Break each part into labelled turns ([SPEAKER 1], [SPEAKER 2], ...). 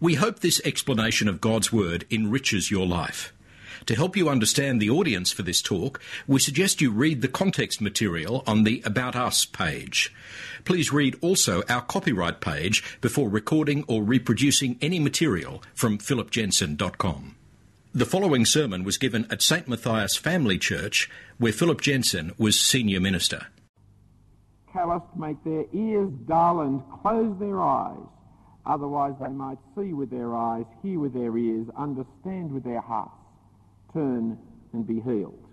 [SPEAKER 1] We hope this explanation of God's Word enriches your life. To help you understand the audience for this talk, we suggest you read the context material on the About Us page. Please read also our copyright page before recording or reproducing any material from philipjensen.com. The following sermon was given at St. Matthias Family Church, where Philip Jensen was senior minister.
[SPEAKER 2] Calloused make their ears dull and close their eyes. Otherwise they might see with their eyes, hear with their ears, understand with their hearts, turn and be healed.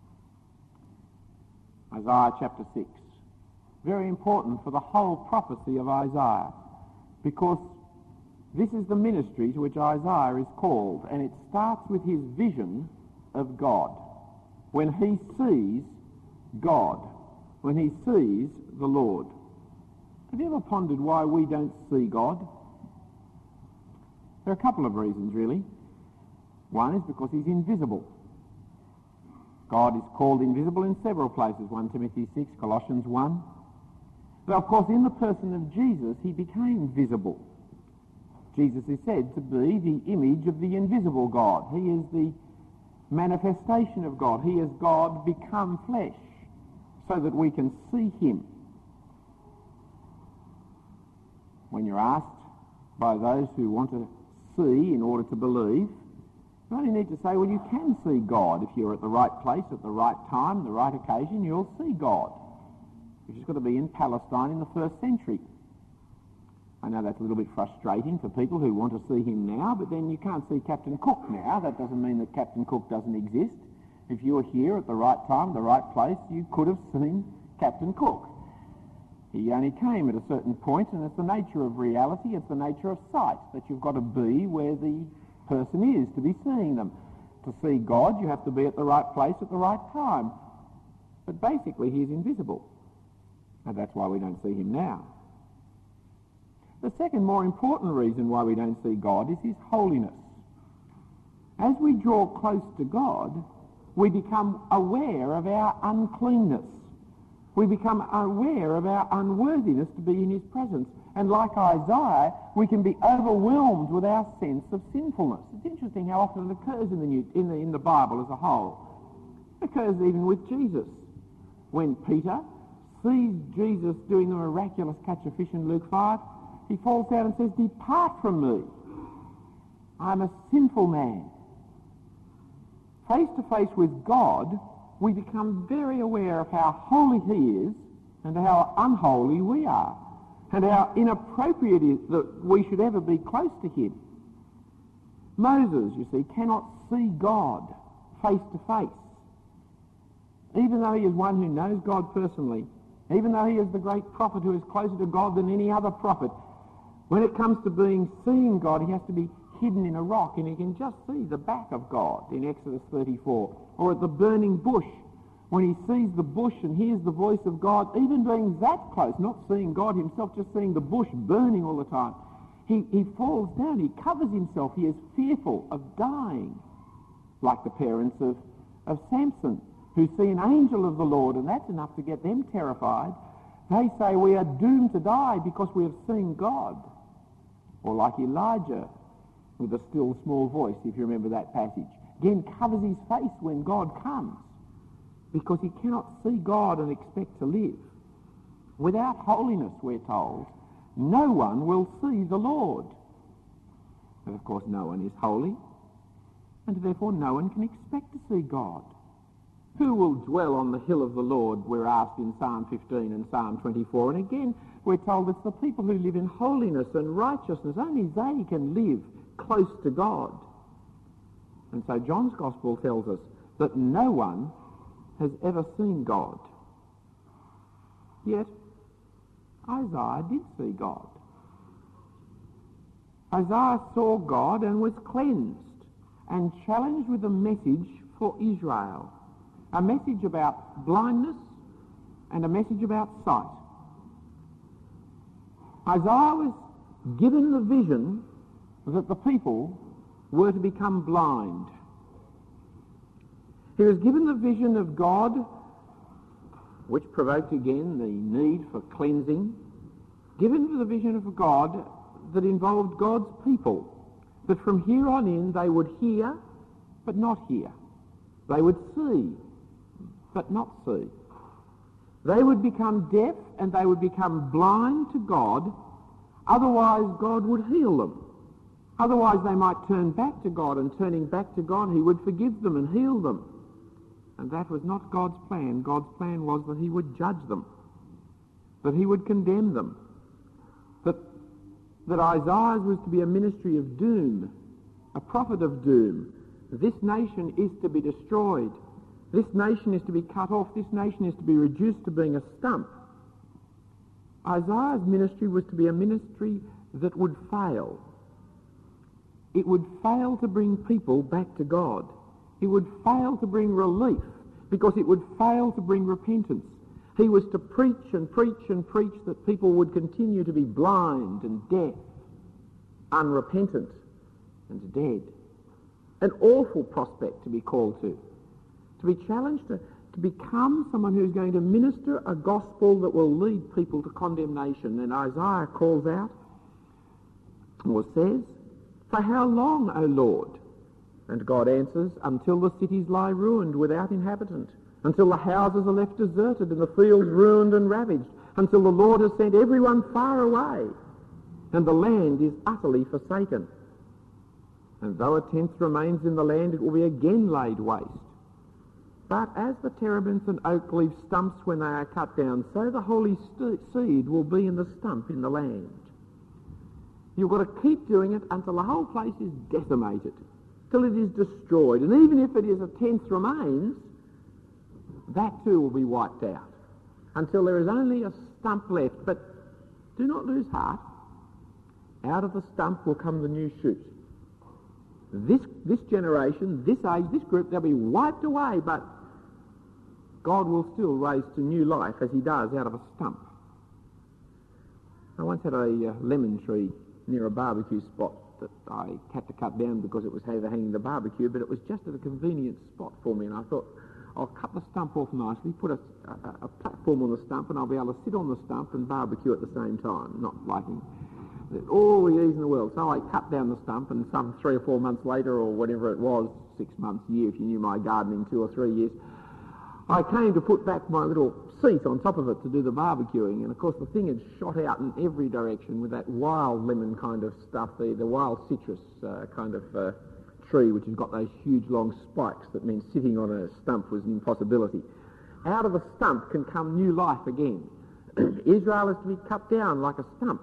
[SPEAKER 2] Isaiah chapter 6. Very important for the whole prophecy of Isaiah, because this is the ministry to which Isaiah is called, and it starts with his vision of God. When he sees God, when he sees the Lord. Have you ever pondered why we don't see God? There are a couple of reasons, really. One is because he's invisible. God is called invisible in several places, 1 Timothy 6, Colossians 1. But of course, in the person of Jesus, he became visible. Jesus is said to be the image of the invisible God. He is the manifestation of God. He is God become flesh, so that we can see him. When you're asked by those who want to see in order to believe, you only need to say, well, you can see God. If you're at the right place, at the right time, the right occasion, you'll see God. You've just got to be in Palestine in the first century. I know that's a little bit frustrating for people who want to see him now, but then you can't see Captain Cook now. That doesn't mean that Captain Cook doesn't exist. If you were here at the right time, the right place, you could have seen Captain Cook. He only came at a certain point, and it's the nature of reality, it's the nature of sight, that you've got to be where the person is to be seeing them. To see God, you have to be at the right place at the right time. But basically, he is invisible. And that's why we don't see him now. The second, more important reason why we don't see God is his holiness. As we draw close to God, we become aware of our uncleanness. We become aware of our unworthiness to be in his presence. And like Isaiah, we can be overwhelmed with our sense of sinfulness. It's interesting how often it occurs in the Bible as a whole. It occurs even with Jesus. When Peter sees Jesus doing the miraculous catch of fish in Luke 5, he falls down and says, "Depart from me. I'm a sinful man." Face to face with God, we become very aware of how holy he is and how unholy we are, and how inappropriate it is that we should ever be close to him. Moses, you see, cannot see God face to face. Even though he is one who knows God personally, even though he is the great prophet who is closer to God than any other prophet, when it comes to seeing God, he has to be hidden in a rock, and he can just see the back of God in Exodus 34. Or at the burning bush, when he sees the bush and hears the voice of God, even being that close, not seeing God himself, just seeing the bush burning all the time, he falls down, he covers himself, he is fearful of dying, like the parents of Samson, who see an angel of the Lord, and that's enough to get them terrified. They say, we are doomed to die because we have seen God. Or like Elijah, with a still small voice, if you remember that passage. Again, covers his face when God comes, because he cannot see God and expect to live. Without holiness, we're told, no one will see the Lord. And of course, no one is holy, and therefore no one can expect to see God. Who will dwell on the hill of the Lord, we're asked in Psalm 15 and Psalm 24. And again, we're told it's the people who live in holiness and righteousness. Only they can live close to God. And so John's Gospel tells us that no one has ever seen God. Yet, Isaiah did see God. Isaiah saw God and was cleansed and challenged with a message for Israel. A message about blindness and a message about sight. Isaiah was given the vision that the people were to become blind. He was given the vision of God, which provoked again the need for cleansing, given the vision of God that involved God's people. that from here on in they would hear, but not hear. They would see, but not see. They would become deaf and they would become blind to God, otherwise God would heal them. Otherwise they might turn back to God, and turning back to God he would forgive them and heal them. And that was not God's plan. God's plan was that he would judge them, that he would condemn them, that Isaiah was to be a ministry of doom, a prophet of doom. This nation is to be destroyed. This nation is to be cut off. This nation is to be reduced to being a stump. Isaiah's ministry was to be a ministry that would fail. It would fail to bring people back to God. It would fail to bring relief because it would fail to bring repentance. He was to preach and preach and preach that people would continue to be blind and deaf, unrepentant and dead. An awful prospect to be called to be challenged to become someone who's going to minister a gospel that will lead people to condemnation. And Isaiah calls out, or says, "For how long, O Lord?" And God answers, "Until the cities lie ruined without inhabitant, until the houses are left deserted and the fields ruined and ravaged, until the Lord has sent everyone far away, and the land is utterly forsaken. And though a tenth remains in the land, it will be again laid waste. But as the terebinth and oak leave stumps when they are cut down, so the holy seed will be in the stump in the land." You've got to keep doing it until the whole place is decimated, till it is destroyed. And even if it is a tenth remains, that too will be wiped out, until there is only a stump left. But do not lose heart. Out of the stump will come the new shoot. This generation, this age, this group, they'll be wiped away, but God will still raise to new life as he does out of a stump. I once had a lemon tree near a barbecue spot that I had to cut down because it was overhanging the barbecue, but it was just at a convenient spot for me, and I thought, I'll cut the stump off nicely, put a platform on the stump, and I'll be able to sit on the stump and barbecue at the same time, not liking all the ease in the world. So I cut down the stump, and some 3 or 4 months later, or whatever it was, 6 months, year, if you knew my gardening, 2 or 3 years, I came to put back my little seat on top of it to do the barbecuing, and of course the thing had shot out in every direction with that wild lemon kind of stuff, the wild citrus kind of tree, which has got those huge long spikes that means sitting on a stump was an impossibility. Out of a stump can come new life again. Israel is to be cut down like a stump.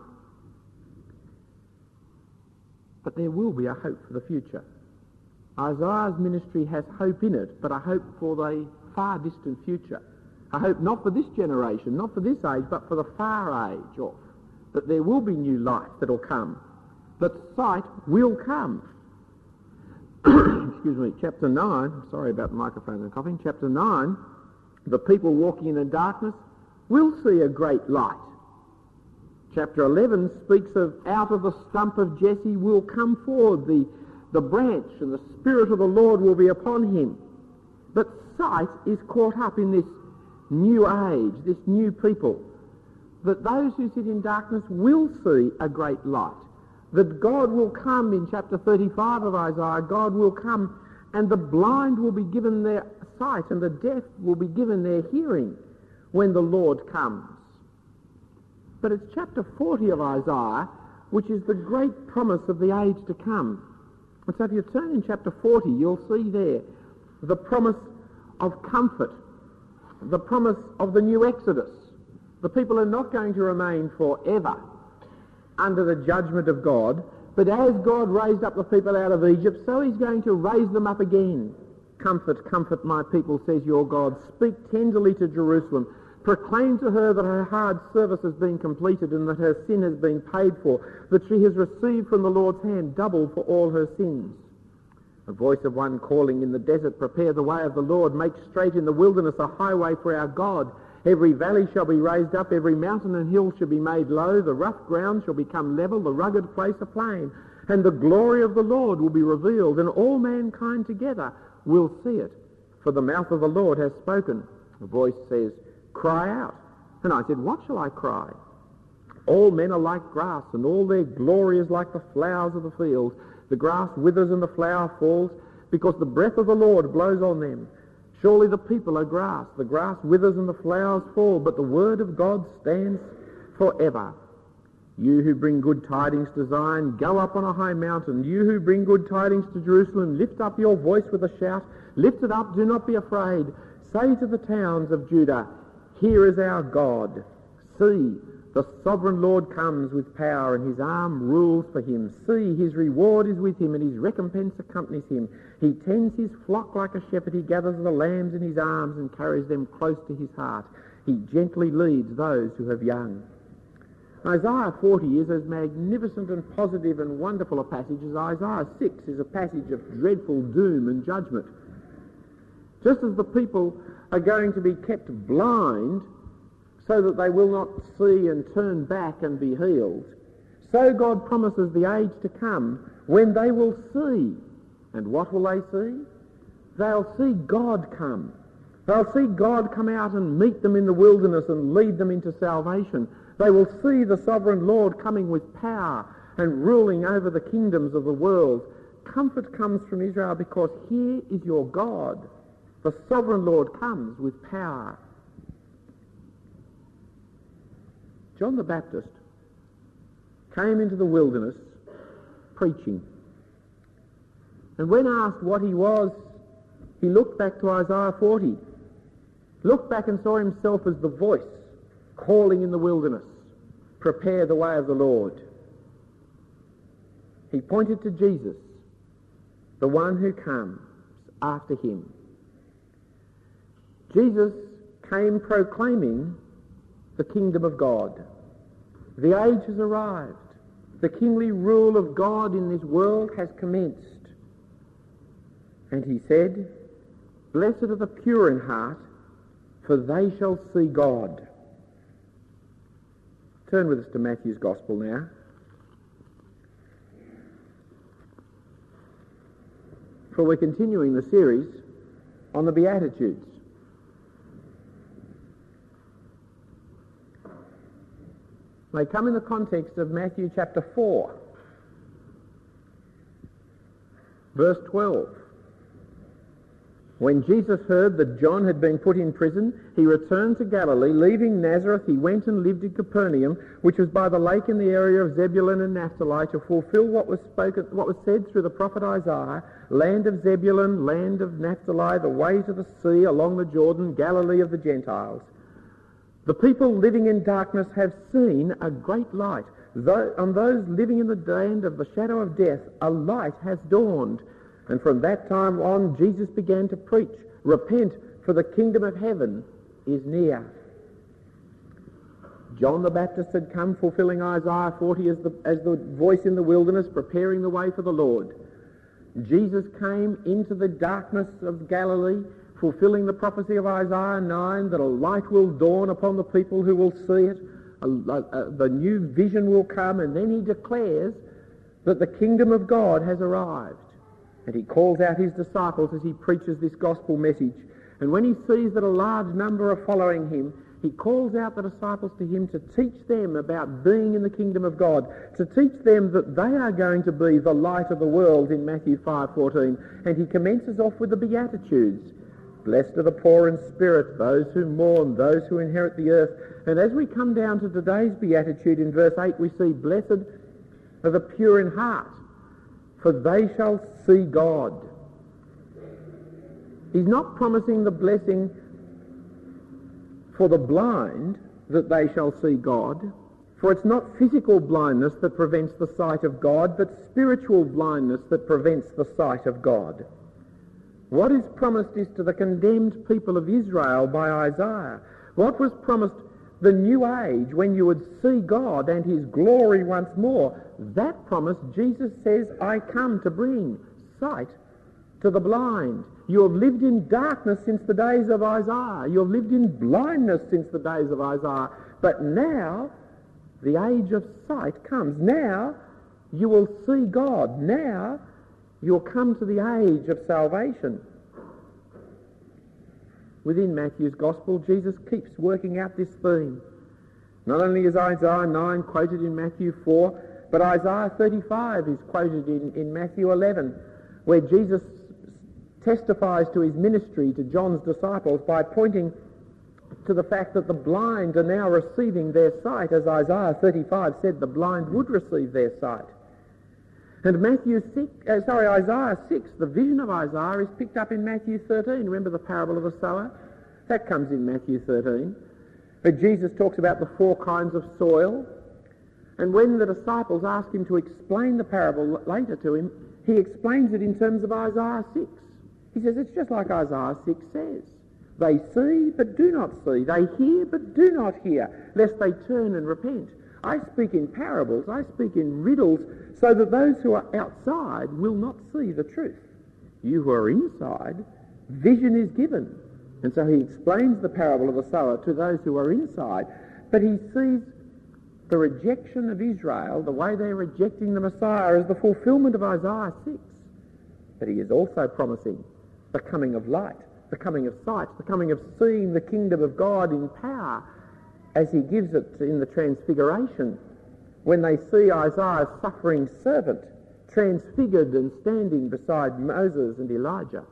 [SPEAKER 2] But there will be a hope for the future. Isaiah's ministry has hope in it, but a hope for the far distant future. A hope not for this generation, not for this age, but for the far age off. That there will be new life that will come. That sight will come. Excuse me, chapter 9, sorry about the microphone and coughing, chapter 9, the people walking in the darkness will see a great light. Chapter 11 speaks of out of the stump of Jesse will come forward the branch, and the Spirit of the Lord will be upon him. But sight is caught up in this new age, this new people, that those who sit in darkness will see a great light, that God will come in chapter 35 of Isaiah, God will come and the blind will be given their sight and the deaf will be given their hearing when the Lord comes. But it's chapter 40 of Isaiah which is the great promise of the age to come. And so if you turn in chapter 40, you'll see there the promise of comfort, the promise of the new Exodus. The people are not going to remain forever under the judgment of God, but as God raised up the people out of Egypt, so he's going to raise them up again. Comfort, comfort my people, says your God. Speak tenderly to Jerusalem. Proclaim to her that her hard service has been completed and that her sin has been paid for, that she has received from the Lord's hand double for all her sins. A voice of one calling in the desert, prepare the way of the Lord, make straight in the wilderness a highway for our God. Every valley shall be raised up, every mountain and hill shall be made low, the rough ground shall become level, the rugged place a plain, and the glory of the Lord will be revealed, and all mankind together will see it. For the mouth of the Lord has spoken. A voice says, cry out. And I said, what shall I cry? All men are like grass, and all their glory is like the flowers of the field. The grass withers and the flower falls, because the breath of the Lord blows on them. Surely the people are grass. The grass withers and the flowers fall, but the word of God stands forever. You who bring good tidings to Zion, go up on a high mountain. You who bring good tidings to Jerusalem, lift up your voice with a shout. Lift it up, do not be afraid. Say to the towns of Judah, here is our God. See, the sovereign Lord comes with power, and his arm rules for him. See, his reward is with him, and his recompense accompanies him. He tends his flock like a shepherd. He gathers the lambs in his arms and carries them close to his heart. He gently leads those who have young. Isaiah 40 is as magnificent and positive and wonderful a passage as Isaiah 6 is a passage of dreadful doom and judgment. Just as the people are going to be kept blind so that they will not see and turn back and be healed, so God promises the age to come when they will see. And what will they see? They'll see God come. They'll see God come out and meet them in the wilderness and lead them into salvation. They will see the sovereign Lord coming with power and ruling over the kingdoms of the world. Comfort comes from Israel because here is your God. The sovereign Lord comes with power. John the Baptist came into the wilderness preaching. And when asked what he was, he looked back to Isaiah 40. Looked back and saw himself as the voice calling in the wilderness, prepare the way of the Lord. He pointed to Jesus, the one who comes after him. Jesus came proclaiming the kingdom of God. The age has arrived. The kingly rule of God in this world has commenced. And he said, blessed are the pure in heart, for they shall see God. Turn with us to Matthew's Gospel now. For we're continuing the series on the Beatitudes. They come in the context of Matthew chapter 4, verse 12. When Jesus heard that John had been put in prison, he returned to Galilee. Leaving Nazareth, he went and lived in Capernaum, which was by the lake in the area of Zebulun and Naphtali, to fulfill what was said through the prophet Isaiah, land of Zebulun, land of Naphtali, the way to the sea along the Jordan, Galilee of the Gentiles. The people living in darkness have seen a great light. On those living in the land of the shadow of death, a light has dawned. And from that time on, Jesus began to preach, repent, for the kingdom of heaven is near. John the Baptist had come fulfilling Isaiah 40 as the voice in the wilderness, preparing the way for the Lord. Jesus came into the darkness of Galilee, fulfilling the prophecy of Isaiah 9 that a light will dawn upon the people who will see it. The new vision will come, and then he declares that the kingdom of God has arrived. And he calls out his disciples as he preaches this gospel message. And when he sees that a large number are following him, he calls out the disciples to him to teach them about being in the kingdom of God, to teach them that they are going to be the light of the world in Matthew 5:14. And he commences off with the Beatitudes. Blessed are the poor in spirit, those who mourn, those who inherit the earth. And as we come down to today's Beatitude in verse 8, we see, blessed are the pure in heart, for they shall see God. He's not promising the blessing for the blind that they shall see God, for it's not physical blindness that prevents the sight of God, but spiritual blindness that prevents the sight of God. What is promised is to the condemned people of Israel by Isaiah. What was promised, the new age when you would see God and his glory once more, that promise Jesus says, I come to bring sight to the blind. You have lived in darkness since the days of Isaiah. You have lived in blindness since the days of Isaiah. But now the age of sight comes. Now you will see God. Now you'll come to the age of salvation. Within Matthew's Gospel, Jesus keeps working out this theme. Not only is Isaiah 9 quoted in Matthew 4, but Isaiah 35 is quoted in Matthew 11, where Jesus testifies to his ministry to John's disciples by pointing to the fact that the blind are now receiving their sight. As Isaiah 35 said, the blind would receive their sight. And Isaiah 6, the vision of Isaiah is picked up in Matthew 13. Remember the parable of the sower? That comes in Matthew 13. But Jesus talks about the 4 kinds of soil. And when the disciples ask him to explain the parable later to him, he explains it in terms of Isaiah 6. He says it's just like Isaiah 6 says. They see but do not see. They hear but do not hear, lest they turn and repent. I speak in parables, I speak in riddles, so that those who are outside will not see the truth. You who are inside, vision is given. And so he explains the parable of the sower to those who are inside, but he sees the rejection of Israel, the way they're rejecting the Messiah, as the fulfillment of Isaiah 6. But he is also promising the coming of light, the coming of sight, the coming of seeing the kingdom of God in power, as he gives it in the Transfiguration, when they see Isaiah's suffering servant transfigured and standing beside Moses and Elijah.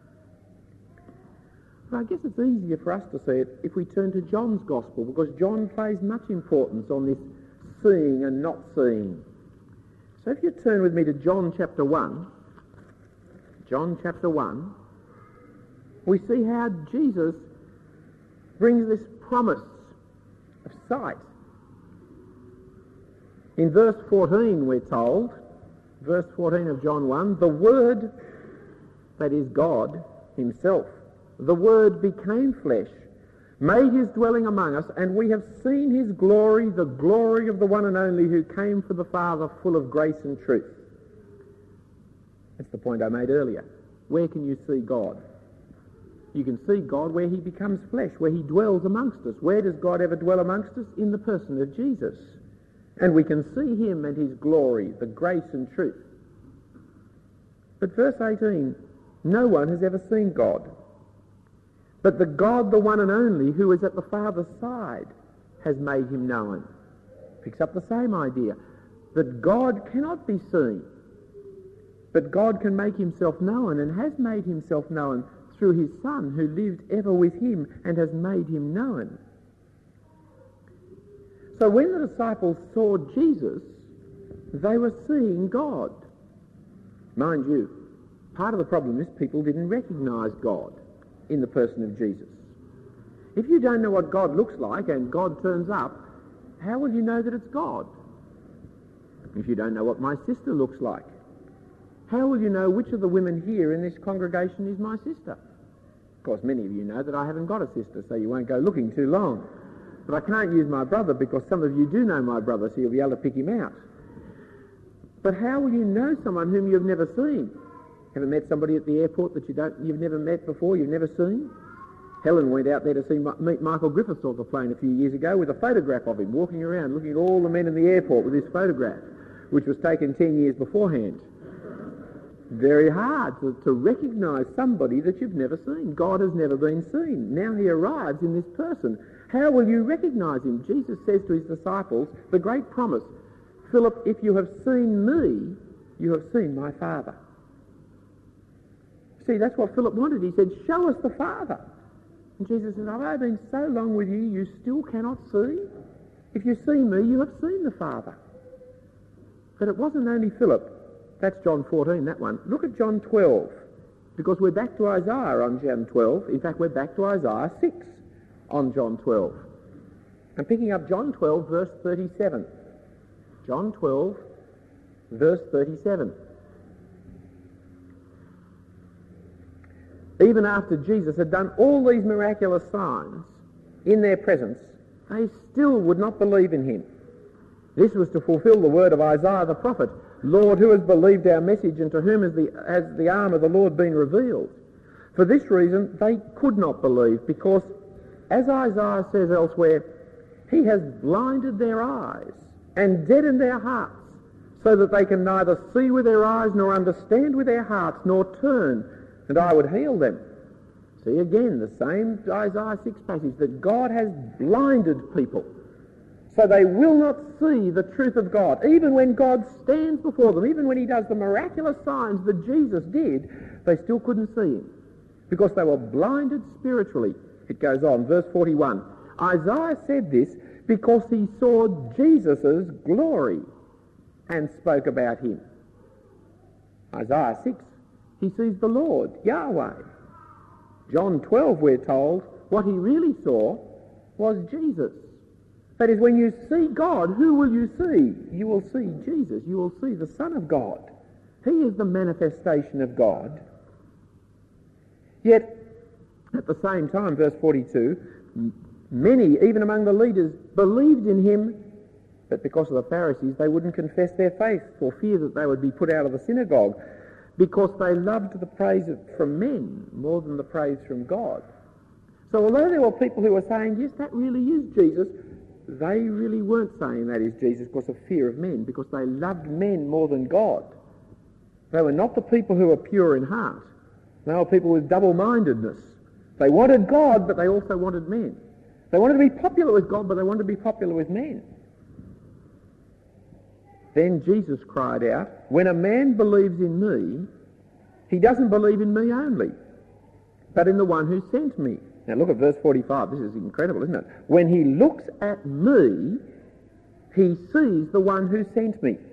[SPEAKER 2] But I guess it's easier for us to see it if we turn to John's Gospel, because John plays much importance on this seeing and not seeing. So if you turn with me to John chapter 1, we see how Jesus brings this promise of sight. In verse 14 we're told, verse 14 of John 1, the Word, that is God himself, the Word became flesh, made his dwelling among us, and we have seen his glory, the glory of the one and only who came from the Father, full of grace and truth. That's the point I made earlier. Where can you see God? You can see God where he becomes flesh, where he dwells amongst us. Where does God ever dwell amongst us? In the person of Jesus. And we can see him and his glory, the grace and truth. But verse 18, no one has ever seen God. But the God, the one and only, who is at the Father's side, has made him known. Picks up the same idea, that God cannot be seen, but God can make himself known, and has made himself known through his Son, who lived ever with him and has made him known. So when the disciples saw Jesus, they were seeing God. Mind you, part of the problem is people didn't recognise God in the person of Jesus. If you don't know what God looks like and God turns up, how will you know that it's God? If you don't know what my sister looks like, how will you know which of the women here in this congregation is my sister? Of course, many of you know that I haven't got a sister, so you won't go looking too long. But I can't use my brother because some of you do know my brother, so you'll be able to pick him out. But how will you know someone whom you've never seen? Ever met somebody at the airport that you've never met before, you've never seen? Helen went out there to meet Michael Griffiths off the plane a few years ago with a photograph of him walking around looking at all the men in the airport with his photograph, which was taken 10 years beforehand. Very hard to recognise somebody that you've never seen. God has never been seen. Now he arrives in this person. How will you recognise him? Jesus says to his disciples, the great promise, Philip, if you have seen me, you have seen my Father. See, that's what Philip wanted. He said, show us the Father. And Jesus says, have I been so long with you, you still cannot see? If you see me, you have seen the Father. But it wasn't only Philip. That's John 14, that one. Look at John 12, because we're back to Isaiah on John 12. In fact, we're back to Isaiah 6 on John 12. I'm picking up John 12, verse 37. John 12, verse 37. Even after Jesus had done all these miraculous signs in their presence, they still would not believe in him. This was to fulfill the word of Isaiah the prophet. Lord, who has believed our message, and to whom has the arm of the Lord been revealed? For this reason they could not believe, because, as Isaiah says elsewhere, he has blinded their eyes and deadened their hearts, so that they can neither see with their eyes nor understand with their hearts, nor turn, and I would heal them. See again, the same Isaiah 6 passage, that God has blinded people So they will not see the truth of God. Even when God stands before them, even when he does the miraculous signs that Jesus did, they still couldn't see him because they were blinded spiritually. It goes on, verse 41. Isaiah said this because he saw Jesus' glory and spoke about him. Isaiah 6, he sees the Lord, Yahweh. John 12, we're told, what he really saw was Jesus. That is, when you see God, who will you see? You will see Jesus. You will see the Son of God. He is the manifestation of God. Yet, at the same time, verse 42, many, even among the leaders, believed in him, but because of the Pharisees, they wouldn't confess their faith for fear that they would be put out of the synagogue, because they loved the praise from men more than the praise from God. So although there were people who were saying, yes, that really is Jesus, they really weren't saying that is Jesus because of fear of men, because they loved men more than God. They were not the people who were pure in heart. They were people with double-mindedness. They wanted God, but they also wanted men. They wanted to be popular with God, but they wanted to be popular with men. Then Jesus cried out, when a man believes in me, he doesn't believe in me only, but in the one who sent me. Now look at verse 45. This is incredible, isn't it? When he looks at me, he sees the one who sent me.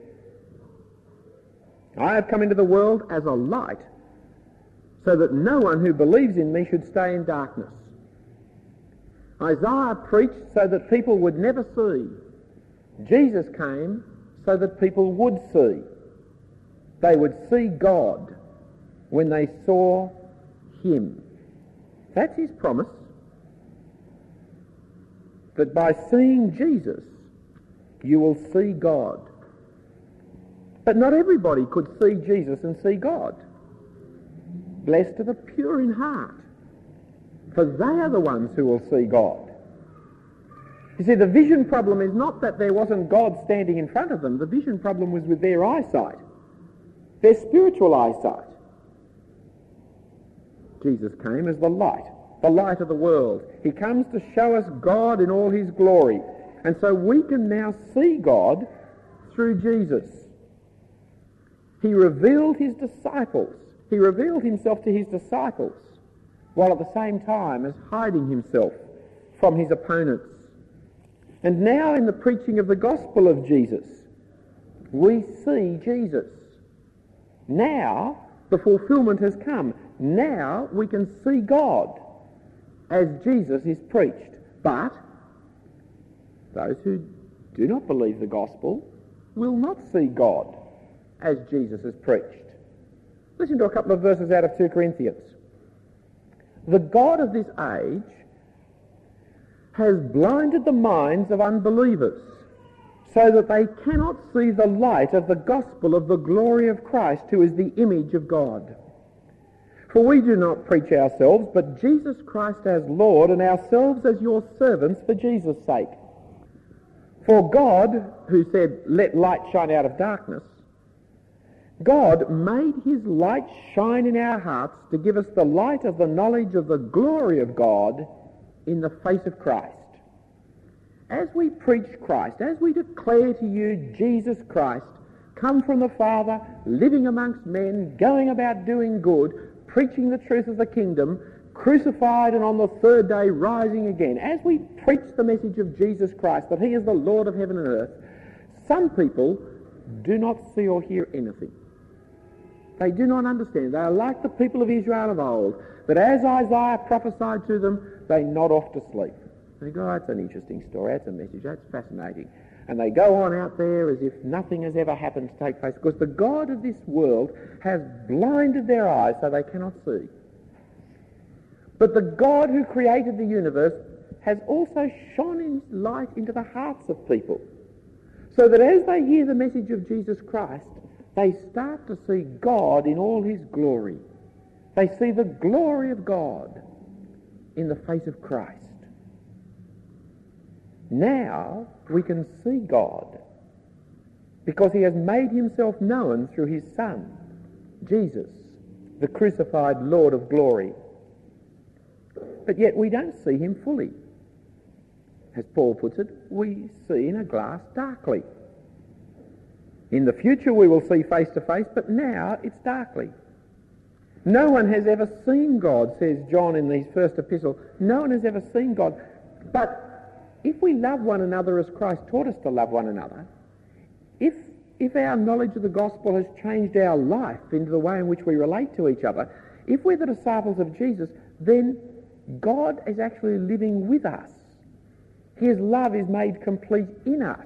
[SPEAKER 2] I have come into the world as a light, so that no one who believes in me should stay in darkness. Isaiah preached so that people would never see. Jesus came so that people would see. They would see God when they saw him. That's his promise, that by seeing Jesus, you will see God. But not everybody could see Jesus and see God. Blessed are the pure in heart, for they are the ones who will see God. You see, the vision problem is not that there wasn't God standing in front of them. The vision problem was with their eyesight, their spiritual eyesight. Jesus came as the light of the world. He comes to show us God in all his glory. And so we can now see God through Jesus. He revealed his disciples. He revealed himself to his disciples, while at the same time as hiding himself from his opponents. And now in the preaching of the gospel of Jesus, we see Jesus. Now the fulfillment has come. Now we can see God as Jesus is preached. But those who do not believe the gospel will not see God as Jesus is preached. Listen to a couple of verses out of 2 Corinthians. The God of this age has blinded the minds of unbelievers so that they cannot see the light of the gospel of the glory of Christ, who is the image of God. For we do not preach ourselves, but Jesus Christ as Lord, and ourselves as your servants for Jesus' sake. For God, who said, let light shine out of darkness, God made his light shine in our hearts to give us the light of the knowledge of the glory of God in the face of Christ. As we preach Christ, as we declare to you Jesus Christ, come from the Father, living amongst men, going about doing good, preaching the truth of the kingdom, crucified and on the third day rising again, as we preach the message of Jesus Christ, that he is the Lord of heaven and earth, some people do not see or hear anything. They do not understand. They are like the people of Israel of old, that as Isaiah prophesied to them, they nod off to sleep. They go, oh, that's an interesting story, that's a message, that's fascinating. And they go on out there as if nothing has ever happened to take place, because the God of this world has blinded their eyes so they cannot see. But the God who created the universe has also shone his light into the hearts of people, so that as they hear the message of Jesus Christ, they start to see God in all his glory. They see the glory of God in the face of Christ. Now we can see God because he has made himself known through his Son, Jesus, the crucified Lord of glory. But yet we don't see him fully. as Paul puts it, we see in a glass darkly. In the future we will see face to face, but now it's darkly. No one has ever seen God, says John in his first epistle. No one has ever seen God. But if we love one another as Christ taught us to love one another, if our knowledge of the gospel has changed our life into the way in which we relate to each other, if we're the disciples of Jesus, then God is actually living with us. His love is made complete in us.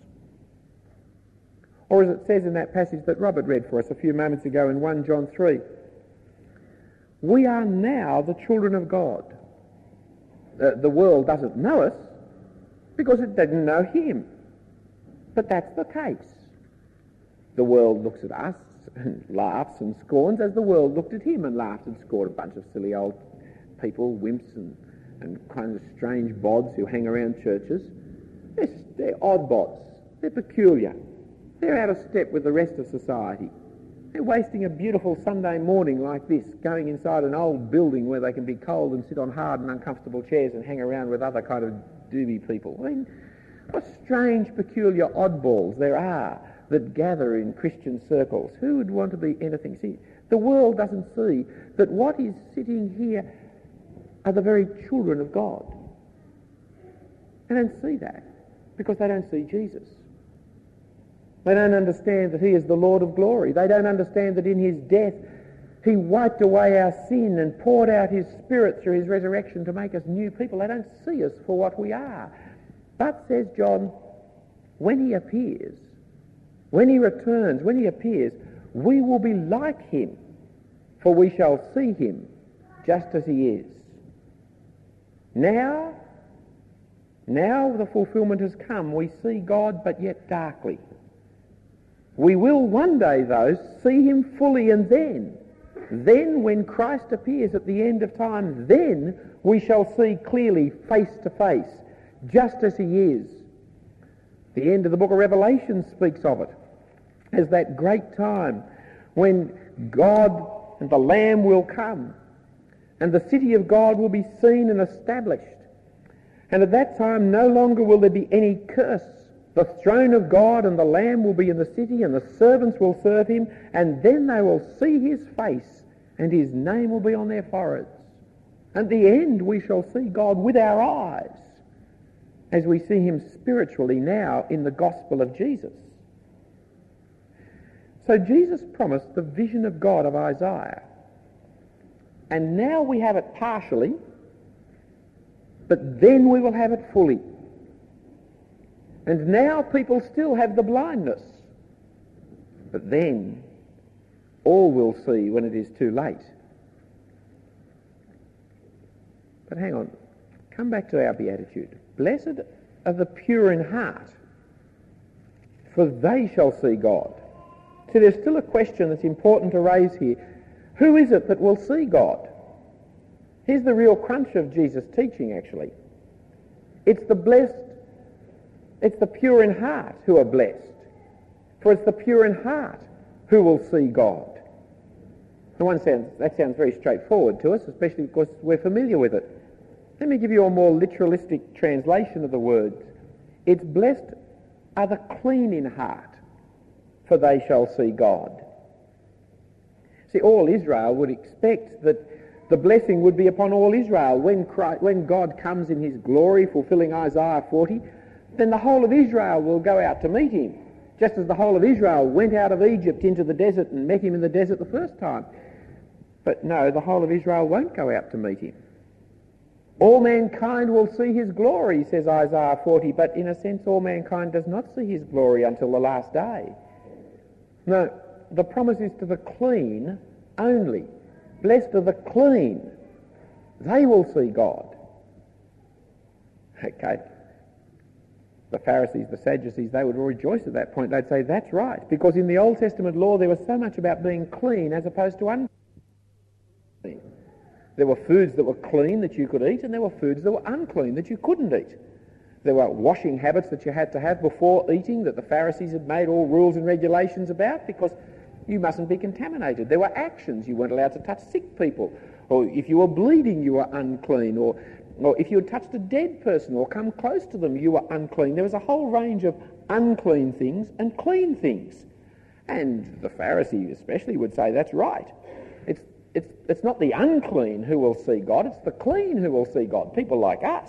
[SPEAKER 2] Or as it says in that passage that Robert read for us a few moments ago in 1 John 3, we are now the children of God. The world doesn't know us because it didn't know him. But that's the case. The world looks at us and laughs and scorns as the world looked at him and laughed and scorned. A bunch of silly old people, wimps and kind of strange bods who hang around churches. They're odd bods. They're peculiar. They're out of step with the rest of society. They're wasting a beautiful Sunday morning like this, going inside an old building where they can be cold and sit on hard and uncomfortable chairs and hang around with other kind of doobie people. I mean, what strange, peculiar oddballs there are that gather in Christian circles. Who would want to be anything? See, the world doesn't see that what is sitting here are the very children of God. They don't see that because they don't see Jesus. They don't understand that he is the Lord of glory. They don't understand that in his death he wiped away our sin and poured out his Spirit through his resurrection to make us new people. They don't see us for what we are. But, says John, when he appears, when he returns, when he appears, we will be like him, for we shall see him just as he is. Now the fulfillment has come. We see God, but yet darkly. We will one day, though, see him fully, and then when Christ appears at the end of time, then we shall see clearly face to face, just as he is. The end of the book of Revelation speaks of it as that great time when God and the Lamb will come and the city of God will be seen and established. And at that time no longer will there be any curse. The throne of God and the Lamb will be in the city, and the servants will serve him, and then they will see his face, and his name will be on their foreheads. At the end we shall see God with our eyes, as we see him spiritually now in the gospel of Jesus. So Jesus promised the vision of God of Isaiah, and now we have it partially, but then we will have it fully. And now people still have the blindness, but then all will see when it is too late. But hang on, come back to our beatitude. Blessed are the pure in heart, for they shall see God. See, there's still a question that's important to raise here. Who is it that will see God? Here's the real crunch of Jesus' teaching, actually. It's the pure in heart who are blessed. For it's the pure in heart who will see God. That sounds very straightforward to us, especially because we're familiar with it. Let me give you a more literalistic translation of the words. It's blessed are the clean in heart, for they shall see God. See, all Israel would expect that the blessing would be upon all Israel. When God comes in his glory, fulfilling Isaiah 40, then the whole of Israel will go out to meet him, just as the whole of Israel went out of Egypt into the desert and met him in the desert the first time. But no, the whole of Israel won't go out to meet him. All mankind will see his glory, says Isaiah 40, but in a sense all mankind does not see his glory until the last day. No, the promise is to the clean only. Blessed are the clean. They will see God. Okay. The Pharisees, the Sadducees, they would rejoice at that point. They'd say, that's right, because in the Old Testament law there was so much about being clean as opposed to unclean. There were foods that were clean that you could eat, and there were foods that were unclean that you couldn't eat. There were washing habits that you had to have before eating that the Pharisees had made all rules and regulations about because you mustn't be contaminated. There were actions. You weren't allowed to touch sick people. Or if you were bleeding, you were unclean. Or Or if you had touched a dead person or come close to them, you were unclean. There was a whole range of unclean things and clean things. And the Pharisee especially would say that's right. It's not the unclean who will see God, it's the clean who will see God, people like us.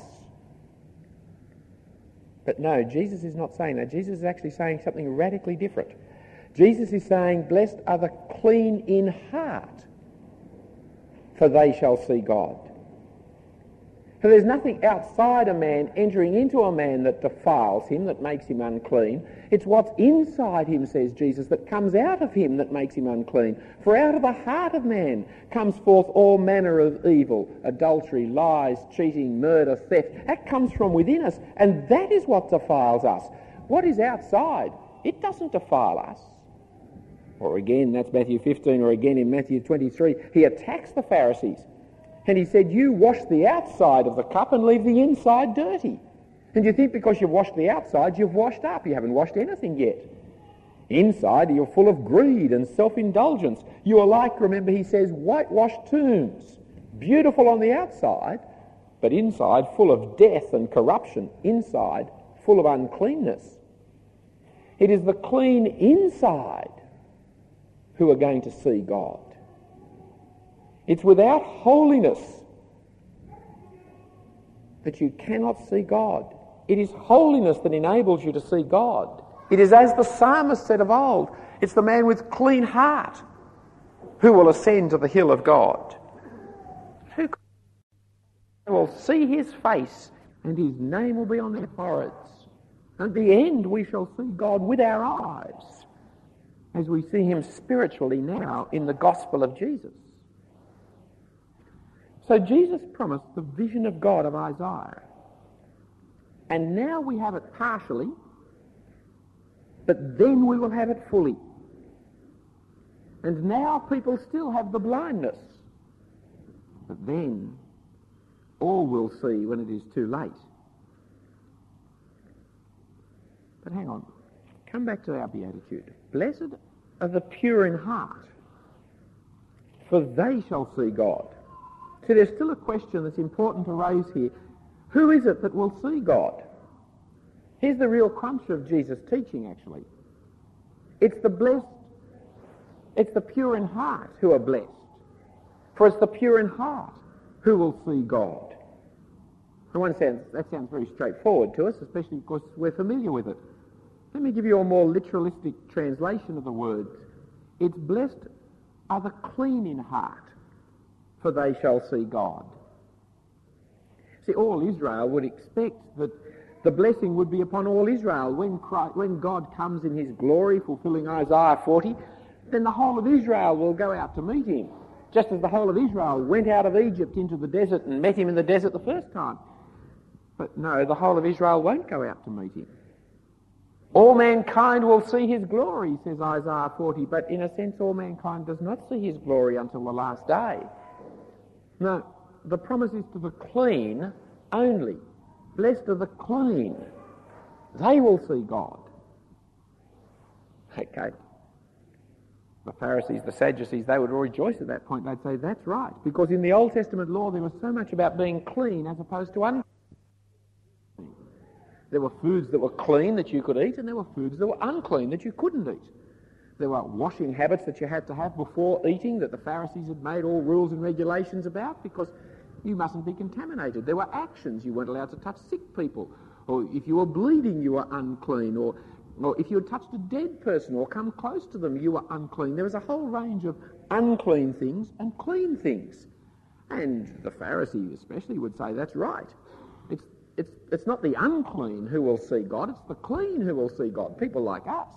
[SPEAKER 2] But no, Jesus is not saying that. Jesus is actually saying something radically different. Jesus is saying, blessed are the clean in heart, for they shall see God. For there's nothing outside a man entering into a man that defiles him, that makes him unclean. It's what's inside him, says Jesus, that comes out of him that makes him unclean. For out of the heart of man comes forth all manner of evil, adultery, lies, cheating, murder, theft. That comes from within us, and that is what defiles us. What is outside, it doesn't defile us. Or again, that's Matthew 15, or again in Matthew 23, he attacks the Pharisees. And he said, you wash the outside of the cup and leave the inside dirty. And you think because you've washed the outside, you've washed up. You haven't washed anything yet. Inside, you're full of greed and self-indulgence. You are like, remember, he says, whitewashed tombs. Beautiful on the outside, but inside full of death and corruption. Inside full of uncleanness. It is the clean inside who are going to see God. It's without holiness that you cannot see God. It is holiness that enables you to see God. It is as the psalmist said of old, it's the man with clean heart who will ascend to the hill of God. Who will see his face and his name will be on their foreheads. At the end we shall see God with our eyes as we see him spiritually now in the gospel of Jesus. So Jesus promised the vision of God of Isaiah. And now we have it partially, but then we will have it fully. And now people still have the blindness. But then all will see when it is too late. But hang on. Come back to our beatitude. Blessed are the pure in heart, for they shall see God. So there's still a question that's important to raise here. Who is it that will see God? Here's the real crunch of Jesus' teaching, actually. It's the blessed, it's the pure in heart who are blessed. For it's the pure in heart who will see God. In one sense, that sounds very straightforward to us, especially because we're familiar with it. Let me give you a more literalistic translation of the words. It's blessed are the clean in heart, for they shall see God. See, all Israel would expect that the blessing would be upon all Israel. When God comes in his glory, fulfilling Isaiah 40, then the whole of Israel will go out to meet him, just as the whole of Israel went out of Egypt into the desert and met him in the desert the first time. But no, the whole of Israel won't go out to meet him. All mankind will see his glory, says Isaiah 40, but in a sense all mankind does not see his glory until the last day. No, the promise is to the clean only. Blessed are the clean. They will see God. Okay. The Pharisees, the Sadducees, they would rejoice at that point. They'd say, that's right. Because in the Old Testament law there was so much about being clean as opposed to unclean. There were foods that were clean that you could eat, and there were foods that were unclean that you couldn't eat. There were washing habits that you had to have before eating that the Pharisees had made all rules and regulations about because you mustn't be contaminated. There were actions. You weren't allowed to touch sick people. Or if you were bleeding, you were unclean. Or if you had touched a dead person or come close to them, you were unclean. There was a whole range of unclean things and clean things. And the Pharisee especially would say, that's right. It's not the unclean who will see God, it's the clean who will see God, people like us.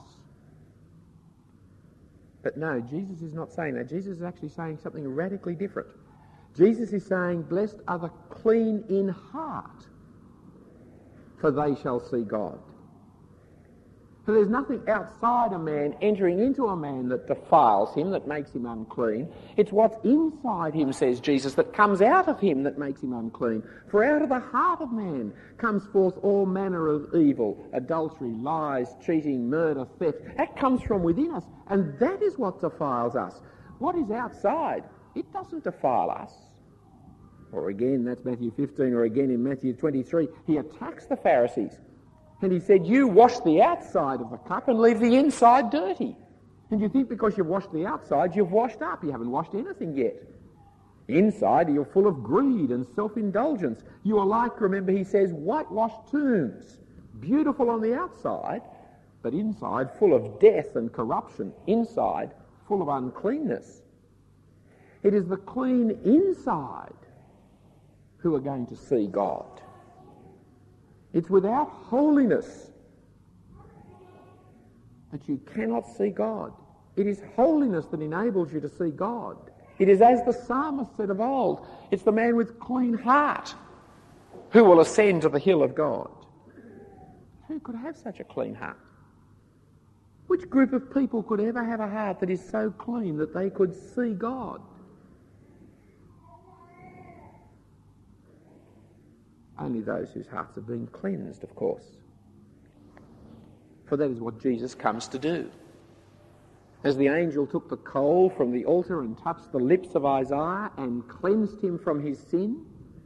[SPEAKER 2] But no, Jesus is not saying that. Jesus is actually saying something radically different. Jesus is saying, blessed are the clean in heart, for they shall see God. For there's nothing outside a man entering into a man that defiles him, that makes him unclean. It's what's inside him, says Jesus, that comes out of him that makes him unclean. For out of the heart of man comes forth all manner of evil, adultery, lies, cheating, murder, theft. That comes from within us, and that is what defiles us. What is outside, it doesn't defile us. Or again, that's Matthew 15, or again in Matthew 23, he attacks the Pharisees. And he said, you wash the outside of the cup and leave the inside dirty. And you think because you've washed the outside, you've washed up. You haven't washed anything yet. Inside, you're full of greed and self-indulgence. You are like, remember, he says, whitewashed tombs. Beautiful on the outside, but inside full of death and corruption. Inside full of uncleanness. It is the clean inside who are going to see God. It's without holiness that you cannot see God. It is holiness that enables you to see God. It is as the psalmist said of old, it's the man with clean heart who will ascend to the hill of God. Who could have such a clean heart? Which group of people could ever have a heart that is so clean that they could see God? Only those whose hearts have been cleansed, of course. For that is what Jesus comes to do. As the angel took the coal from the altar and touched the lips of Isaiah and cleansed him from his sin,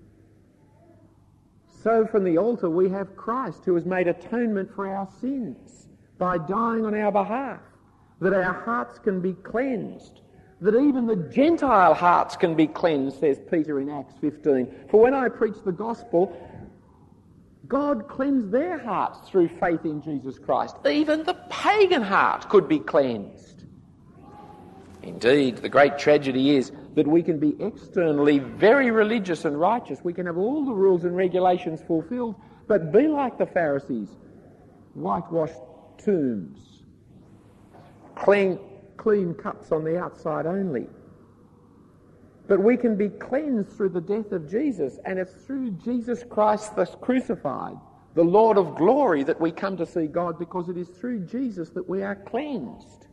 [SPEAKER 2] so from the altar we have Christ who has made atonement for our sins by dying on our behalf, that our hearts can be cleansed, that even the Gentile hearts can be cleansed, says Peter in Acts 15. For when I preach the gospel, God cleansed their hearts through faith in Jesus Christ. Even the pagan heart could be cleansed. Indeed, the great tragedy is that we can be externally very religious and righteous. We can have all the rules and regulations fulfilled, but be like the Pharisees, whitewashed tombs, clean cups on the outside only. But we can be cleansed through the death of Jesus, and it's through Jesus Christ the crucified, the Lord of glory, that we come to see God, because it is through Jesus that we are cleansed.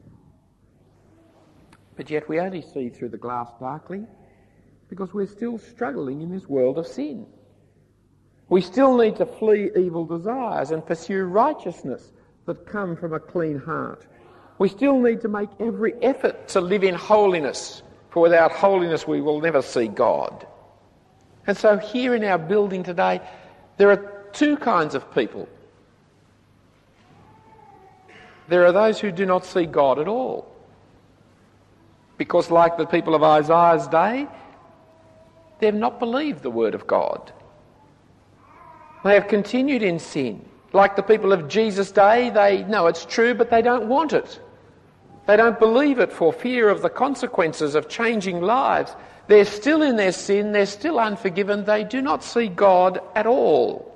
[SPEAKER 2] But yet we only see through the glass darkly because we're still struggling in this world of sin. We still need to flee evil desires and pursue righteousness that come from a clean heart. We still need to make every effort to live in holiness, for without holiness we will never see God. And so here in our building today, there are two kinds of people. There are those who do not see God at all, because like the people of Isaiah's day, they have not believed the word of God. They have continued in sin. Like the people of Jesus' day, they know it's true, but they don't want it. They don't believe it for fear of the consequences of changing lives. They're still in their sin, they're still unforgiven, they do not see God at all.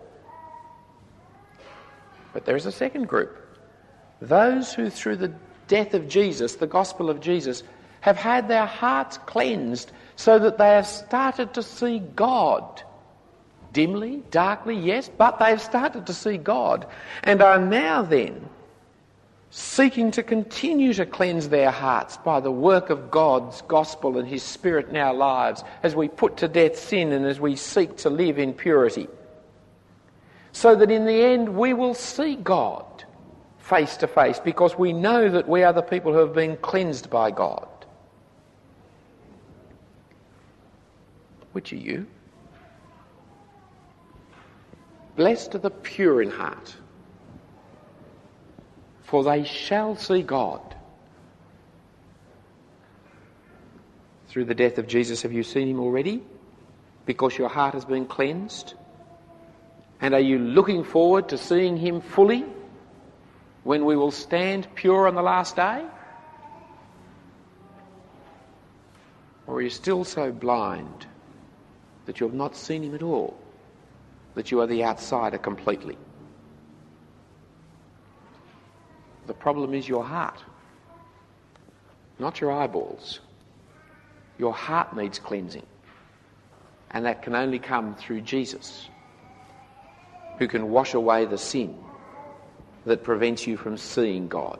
[SPEAKER 2] But there is a second group. Those who through the death of Jesus, the gospel of Jesus, have had their hearts cleansed so that they have started to see God. Dimly, darkly, yes, but they've started to see God and are now then seeking to continue to cleanse their hearts by the work of God's gospel and his Spirit in our lives as we put to death sin and as we seek to live in purity. So that in the end we will see God face to face, because we know that we are the people who have been cleansed by God. Which are you? Blessed are the pure in heart, for they shall see God. Through the death of Jesus, have you seen him already? Because your heart has been cleansed? And are you looking forward to seeing him fully when we will stand pure on the last day? Or are you still so blind that you have not seen him at all, that you are the outsider completely? The problem is your heart, not your eyeballs. Your heart needs cleansing, and that can only come through Jesus, who can wash away the sin that prevents you from seeing God.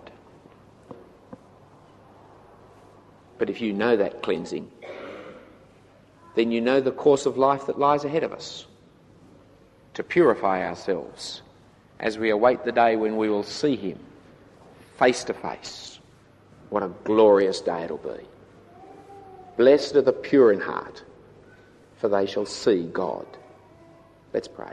[SPEAKER 2] But if you know that cleansing, then you know the course of life that lies ahead of us, to purify ourselves as we await the day when we will see him face to face. What a glorious day it'll be. Blessed are the pure in heart, for
[SPEAKER 3] for they shall see God. Let's pray.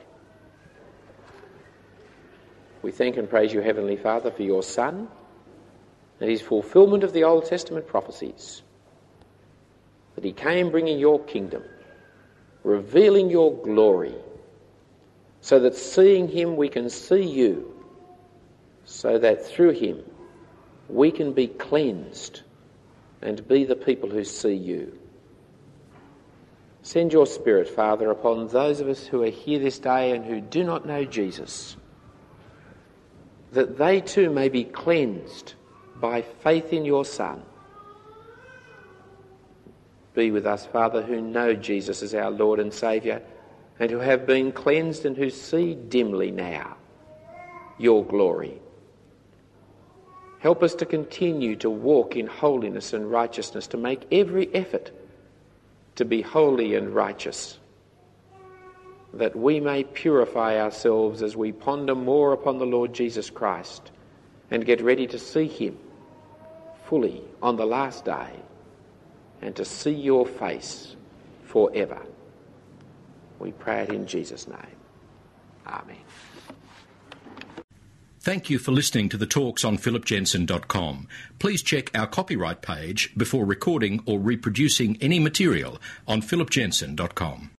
[SPEAKER 3] We thank and praise you, Heavenly Father, for your Son and his fulfilment of the Old Testament prophecies, that he came bringing your kingdom, revealing your glory, so that seeing him we can see you, so that through him we can be cleansed and be the people who see you. Send your Spirit, Father, upon those of us who are here this day and who do not know Jesus, that they too may be cleansed by faith in your Son. Be with us, Father, who know Jesus as our Lord and Saviour, and who have been cleansed and who see dimly now your glory. Help us to continue to walk in holiness and righteousness, to make every effort to be holy and righteous, that we may purify ourselves as we ponder more upon the Lord Jesus Christ and get ready to see him fully on the last day and to see your face forever. We pray it in Jesus' name. Amen.
[SPEAKER 1] Thank you for listening to the talks on philipjensen.com. Please check our copyright page before recording or reproducing any material on philipjensen.com.